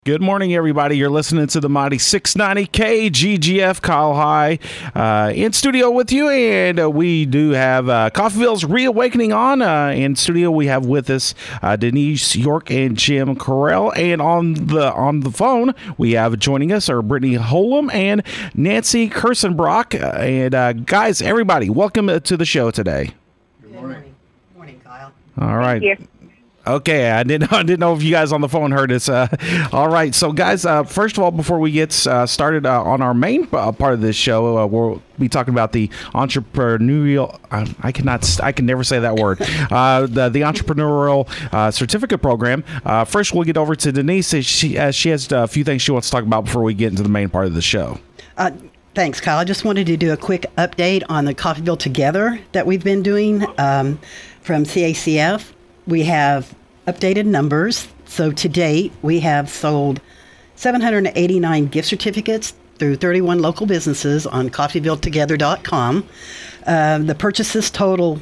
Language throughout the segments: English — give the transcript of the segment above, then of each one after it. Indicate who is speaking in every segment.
Speaker 1: Good morning, everybody. You're listening to the Mighty 690 KGGF. Kyle High in studio with you, and we do have Coffeyville's Reawakening on. In studio, we have with us Denise York and Jim Correll, and on the phone, we have joining us are Brittany Holum and Nancy Kirstenbrock. And guys, everybody, welcome to the show today.
Speaker 2: Good morning. Good morning, Kyle.
Speaker 1: All right.
Speaker 3: Thank you.
Speaker 1: Okay, I didn't know if you guys on the phone heard us. All right, so guys, first of all, before we get started on our main part of this show, we'll be talking about the entrepreneurial. I can never say that word. The entrepreneurial certificate program. First, we'll get over to Denise. She has a few things she wants to talk about before we get into the main part of the show.
Speaker 2: Thanks, Kyle. I just wanted to do a quick update on the Coffeyville Together that we've been doing from CACF. We have updated numbers. So to date, we have sold 789 gift certificates through 31 local businesses on CoffeyvilleTogether.com. The purchases total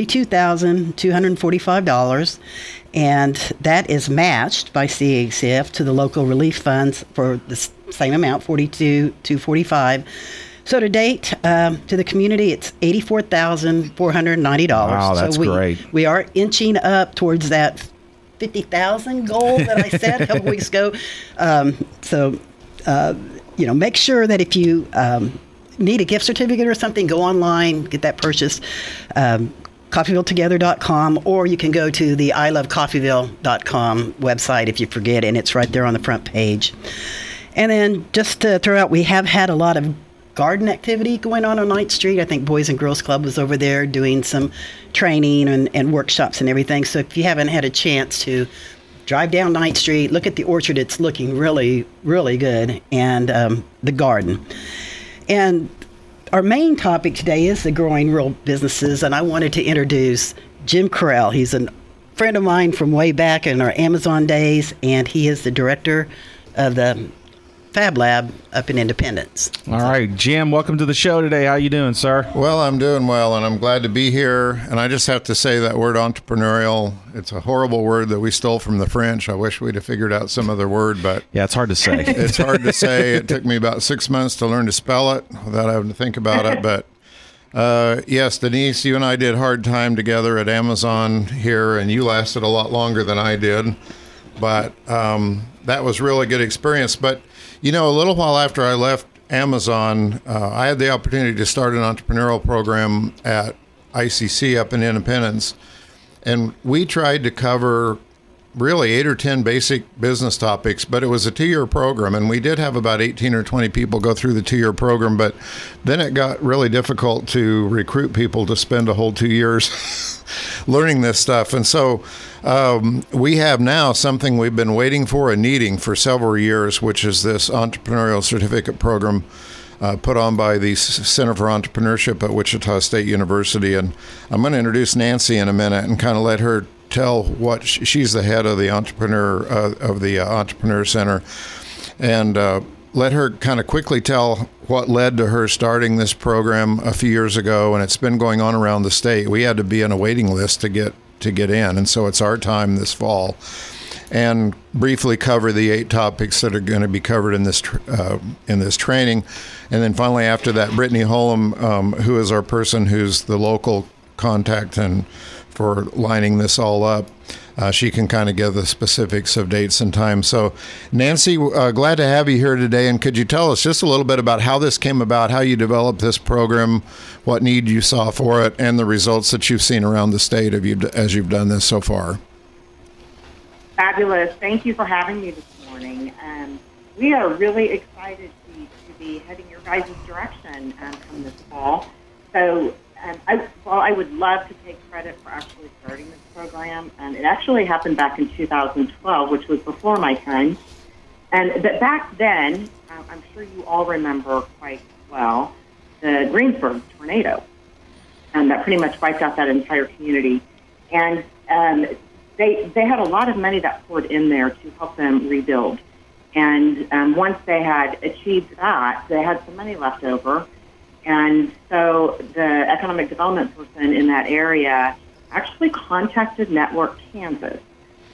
Speaker 2: $42,245, and that is matched by CACF to the local relief funds for the same amount, $42,245. So to date, to the community, it's $84,490.
Speaker 1: Wow, that's great.
Speaker 2: We are inching up towards that $50,000 goal that I said a couple weeks ago. Make sure that if you need a gift certificate or something, go online, get that purchased. CoffeyvilleTogether.com, or you can go to the ilovecoffeyville.com website if you forget, and it's right there on the front page. And then just to throw out, we have had a lot of garden activity going on 9th Street. I think Boys and Girls Club was over there doing some training and workshops and everything. So if you haven't had a chance to drive down 9th Street, look at the orchard, it's looking really, really good, and the garden. And our main topic today is the growing rural businesses, and I wanted to introduce Jim Correll. He's a friend of mine from way back in our Amazon days, and he is the director of the Fab Lab up in Independence.
Speaker 1: All right, Jim, welcome to the show today. How you doing, sir?
Speaker 4: Well, I'm doing well, and I'm glad to be here. And I just have to say that word entrepreneurial, it's a horrible word that we stole from the French. I wish we'd have figured out some other word, but
Speaker 1: yeah, it's hard to say.
Speaker 4: It's hard to say. It took me about 6 months to learn to spell it without having to think about it. But yes, Denise, you and I did hard time together at Amazon here, and you lasted a lot longer than I did. But that was really good experience. But you know, a little while after I left Amazon, I had the opportunity to start an entrepreneurial program at ICC up in Independence. And we tried to cover really 8 or 10 basic business topics, but it was a 2-year program. And we did have about 18 or 20 people go through the 2-year program. But then it got really difficult to recruit people to spend a whole 2 years learning this stuff. And so we have now something we've been waiting for and needing for several years, which is this entrepreneurial certificate program put on by the Center for Entrepreneurship at Wichita State University. And I'm going to introduce Nancy in a minute and kind of let her tell what she's the head of the Entrepreneur Center, and let her kind of quickly tell what led to her starting this program a few years ago. And it's been going on around the state. We had to be on a waiting list to get in, and so it's our time this fall. And briefly cover the 8 topics that are going to be covered in this training. And then finally, after that, Brittany Holum, who is our person who's the local contact and for lining this all up, she can kind of give the specifics of dates and times. So, Nancy, glad to have you here today. And could you tell us just a little bit about how this came about, how you developed this program, what need you saw for it, and the results that you've seen around the state as you've done this so far?
Speaker 3: Fabulous. Thank you for having me this morning. We are really excited to be heading your guys' direction from this fall. So I would love to take credit for actually starting this program. It actually happened back in 2012, which was before my time. But back then, I'm sure you all remember quite well, the Greensburg tornado. That pretty much wiped out that entire community. And they had a lot of money that poured in there to help them rebuild. And once they had achieved that, they had some money left over. And so the economic development person in that area actually contacted Network Kansas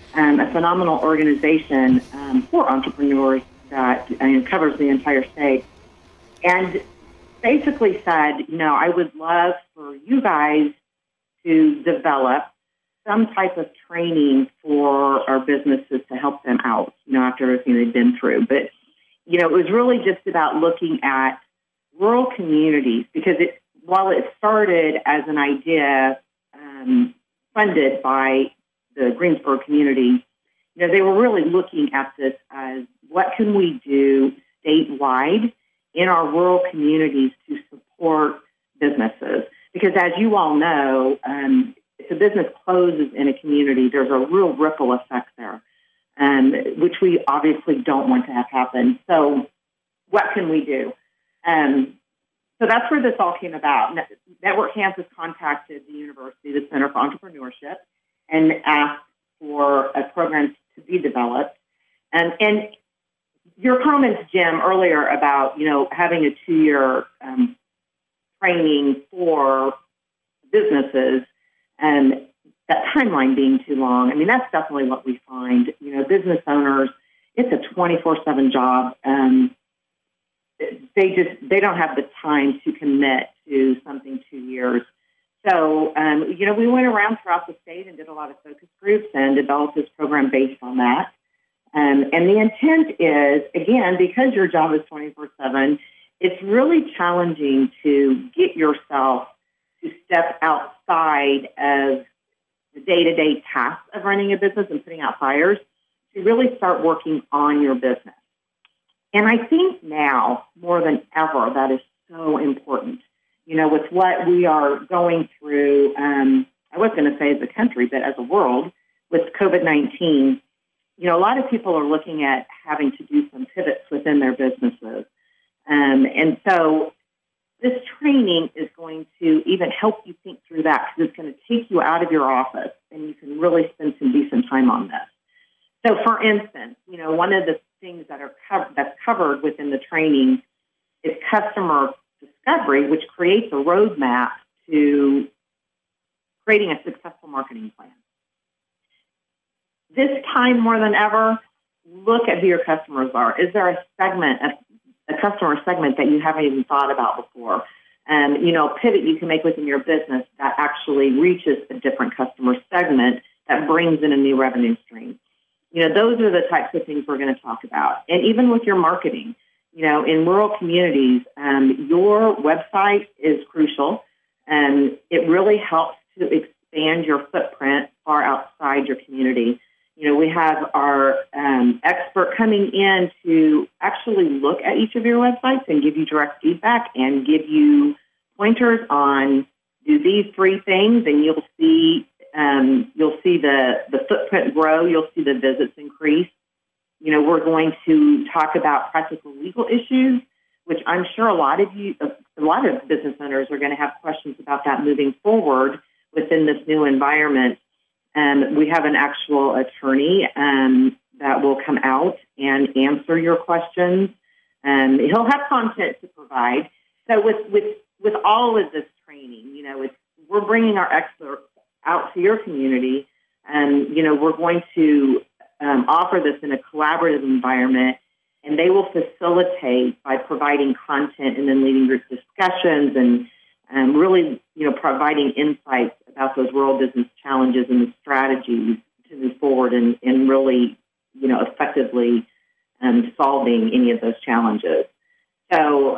Speaker 3: a phenomenal organization for entrepreneurs that covers the entire state, and basically said, I would love for you guys to develop some type of training for our businesses to help them out, after everything they've been through. But, it was really just about looking at rural communities, because while it started as an idea funded by the Greensboro community, they were really looking at this as what can we do statewide in our rural communities to support businesses. Because as you all know, if a business closes in a community, there's a real ripple effect there, which we obviously don't want to have happen. So what can we do? So that's where this all came about. Network Kansas contacted the university, the Center for Entrepreneurship, and asked for a program to be developed. And your comments, Jim, earlier about, having a 2-year training for businesses and that timeline being too long, that's definitely what we find. Business owners, it's a 24/7 job. They don't have the time to commit to something 2 years. So, we went around throughout the state and did a lot of focus groups and developed this program based on that. And the intent is, again, because your job is 24/7, it's really challenging to get yourself to step outside of the day-to-day tasks of running a business and putting out fires to really start working on your business. And I think now, more than ever, that is so important. With what we are going through, I was going to say as a country, but as a world, with COVID-19, a lot of people are looking at having to do some pivots within their businesses. And so this training is going to even help you think through that, because it's going to take you out of your office and you can really spend some decent time on this. So, for instance, one of the things that's covered within the training is customer discovery, which creates a roadmap to creating a successful marketing plan. This time more than ever, look at who your customers are. Is there a customer segment that you haven't even thought about before? And, a pivot you can make within your business that actually reaches a different customer segment that brings in a new revenue stream. Those are the types of things we're going to talk about. And even with your marketing, in rural communities, your website is crucial, and it really helps to expand your footprint far outside your community. We have our expert coming in to actually look at each of your websites and give you direct feedback and give you pointers on do these 3 things, and you'll see the footprint grow. You'll see the visits increase. We're going to talk about practical legal issues, which I'm sure a lot of business owners are going to have questions about that moving forward within this new environment. We have an actual attorney that will come out and answer your questions. He'll have content to provide. So with all of this training, we're bringing our experts out to your community, and we're going to offer this in a collaborative environment, and they will facilitate by providing content and then leading group discussions and really providing insights about those rural business challenges and the strategies to move forward and really effectively solving any of those challenges. So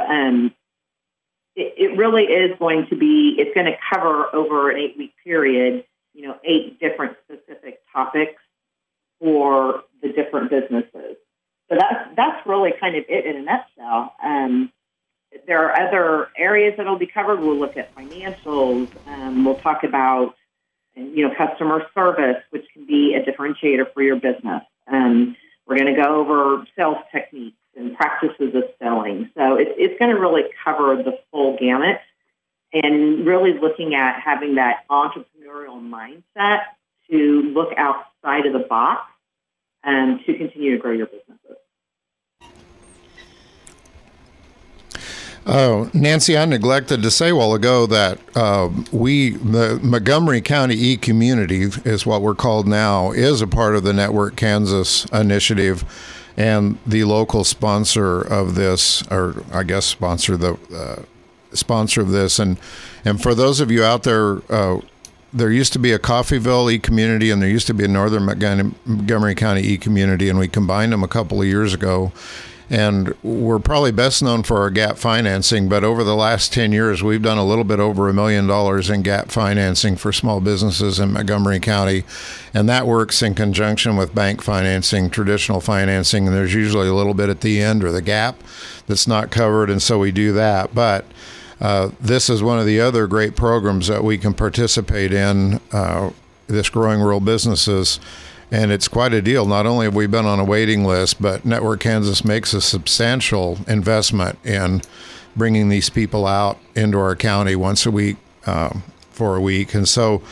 Speaker 3: it really is going to be, it's going to cover over an 8-week period, 8 different specific topics for the different businesses. So that's really kind of it in a nutshell. There are other areas that will be covered. We'll look at financials. We'll talk about, customer service, which can be a differentiator for your business. We're going to go over sales techniques and practices of selling. So it's going to really cover the full gamut and really looking at having that entrepreneurial mindset to look outside of the box and to continue to grow your businesses.
Speaker 4: Oh, Nancy, I neglected to say a while ago that the Montgomery County e-community is what we're called now, is a part of the Network Kansas initiative, and the local sponsor of this, or I guess sponsor of this. And for those of you out there, there used to be a Coffeyville e-community, and there used to be a Northern Montgomery County e-community, and we combined them a couple of years ago. And we're probably best known for our gap financing, but over the last 10 years, we've done a little bit over $1 million in gap financing for small businesses in Montgomery County. And that works in conjunction with bank financing, traditional financing, and there's usually a little bit at the end or the gap that's not covered, and so we do that. But this is one of the other great programs that we can participate in, this Growing Rural Businesses. And it's quite a deal. Not only have we been on a waiting list, but Network Kansas makes a substantial investment in bringing these people out into our county once a week for a week. And so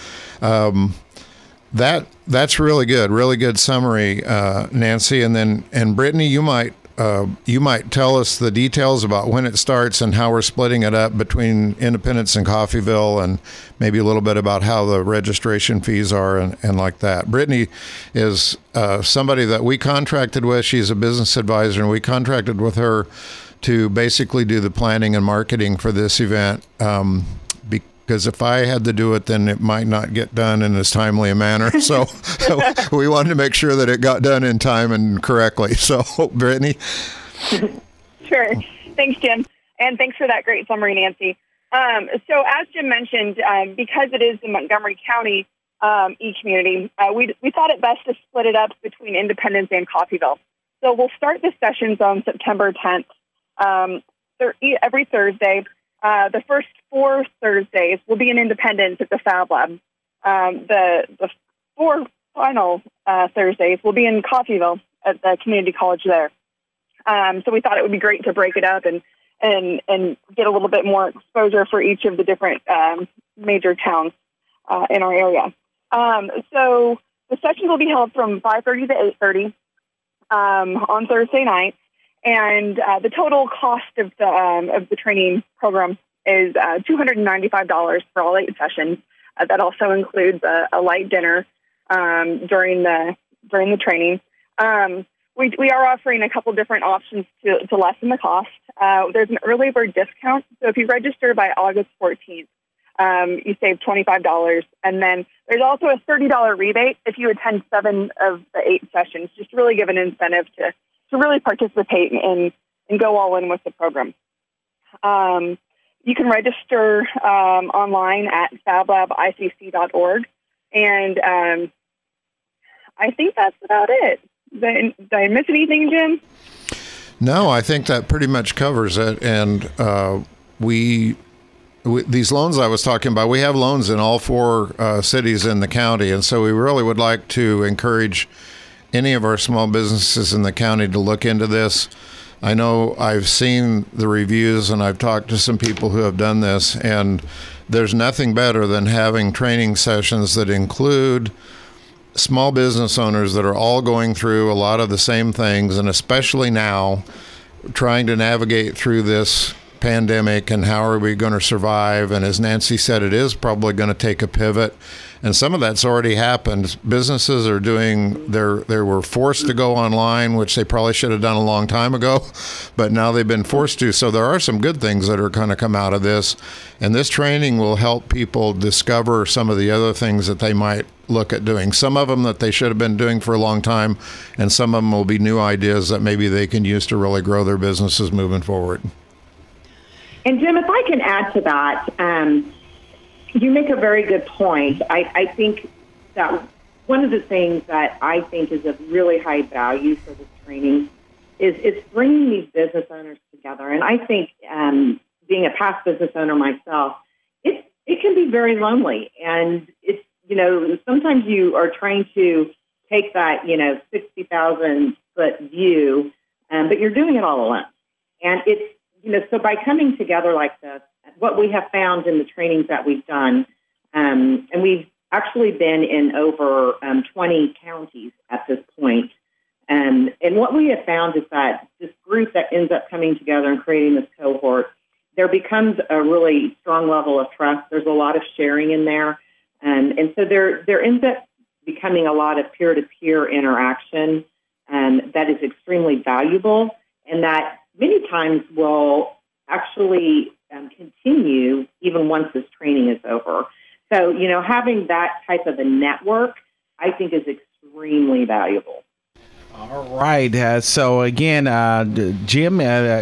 Speaker 4: that's really good summary, Nancy. And Brittany, you might tell us the details about when it starts and how we're splitting it up between Independence and Coffeyville, and maybe a little bit about how the registration fees are and like that. Brittany is somebody that we contracted with. She's a business advisor, and we contracted with her to basically do the planning and marketing for this event. Because if I had to do it, then it might not get done in as timely a manner. So we wanted to make sure that it got done in time and correctly. So, Brittany?
Speaker 5: Sure. Thanks, Jim. And thanks for that great summary, Nancy. So as Jim mentioned, because it is the Montgomery County e-community, we thought it best to split it up between Independence and Coffeyville. So we'll start the sessions on September 10th, every Thursday. The first 4 Thursdays will be in Independence at the Fab Lab. The 4 final Thursdays will be in Coffeyville at the community college there. So we thought it would be great to break it up and get a little bit more exposure for each of the different major towns in our area. So the sessions will be held from 5:30 to 8:30 on Thursday nights. And the total cost of the training program is $295 for all 8 sessions. That also includes a light dinner during the training. We are offering a couple different options to lessen the cost. There's an early bird discount, so if you register by August 14th, you save $25. And then there's also a $30 rebate if you attend 7 of the 8 sessions, just to really give an incentive to really participate and go all in with the program. You can register online at fablabicc.org. And I think that's about it. Did I miss anything, Jim?
Speaker 4: No, I think that pretty much covers it. And we these loans I was talking about, we have loans in all 4 cities in the county. And so we really would like to encourage any of our small businesses in the county to look into this. I know I've seen the reviews and I've talked to some people who have done this, and there's nothing better than having training sessions that include small business owners that are all going through a lot of the same things, and especially now trying to navigate through this pandemic and how are we going to survive. And as Nancy said, it is probably going to take a pivot. And some of that's already happened. Businesses are doing, they were forced to go online, which they probably should have done a long time ago, but now they've been forced to. So there are some good things that are going to come out of this. And this training will help people discover some of the other things that they might look at doing. Some of them that they should have been doing for a long time, and some of them will be new ideas that maybe they can use to really grow their businesses moving forward.
Speaker 3: And Jim, if I can add to that, you make a very good point. I think that one of the things that I think is of really high value for this training is it's bringing these business owners together. And I think being a past business owner myself, it can be very lonely. And it's, sometimes you are trying to take that, 60,000 foot view, but you're doing it all alone. And it's, so by coming together like this, what we have found in the trainings that we've done, and we've actually been in over 20 counties at this point, and what we have found is that this group that ends up coming together and creating this cohort, there becomes a really strong level of trust. There's a lot of sharing in there. And so there ends up becoming a lot of peer-to-peer interaction that is extremely valuable, and that many times will actually continue even once this training is over. So, having that type of a network, I think, is extremely valuable.
Speaker 1: All right. So again, Jim,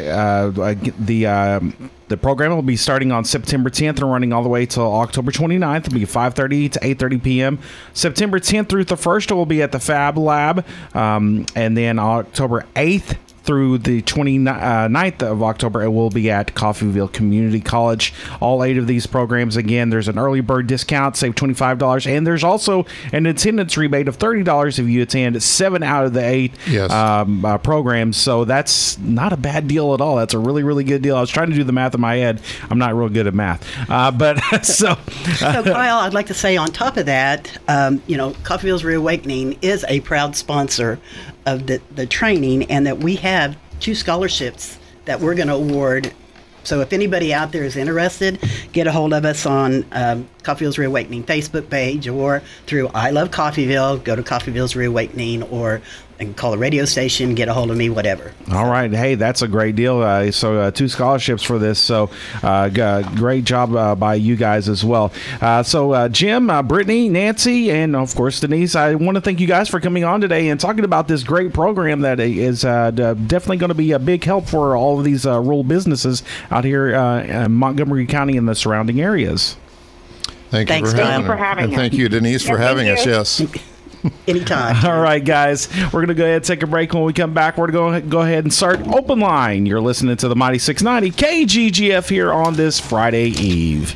Speaker 1: the program will be starting on September 10th and running all the way till October 29th. It'll be 5:30 to 8:30 p.m. September 10th through the 1st, it will be at the Fab Lab, and then October 8th through the 29th of October, it will be at Coffeyville Community College. All 8 of these programs, again, there's an early bird discount, save $25, and there's also an attendance rebate of $30 if you attend 7 out of the 8 programs. So that's not a bad deal at all. That's a really, really good deal. I was trying to do the math in my head. I'm not real good at math. So
Speaker 2: Kyle, I'd like to say on top of that, Coffeyville's Reawakening is a proud sponsor of the training, and that we have 2 scholarships that we're going to award. So if anybody out there is interested, get a hold of us on Coffeyville's Reawakening Facebook page, or through I Love Coffeyville. Go to Coffeyville's Reawakening, or and call the radio station, get a hold of me, whatever.
Speaker 1: All right. Hey, that's a great deal. So 2 scholarships for this. So great job by you guys as well. So Jim, Brittany, Nancy, and of course Denise, I want to thank you guys for coming on today and talking about this great program that is definitely going to be a big help for all of these rural businesses out here in Montgomery County and the surrounding areas.
Speaker 4: Thanks for having us. And thank you, Denise, for having us. Yes.
Speaker 2: Anytime.
Speaker 1: All right, guys. We're going to go ahead and take a break. When we come back, we're going to go ahead and start Open Line. You're listening to the Mighty 690 KGGF here on this Friday Eve.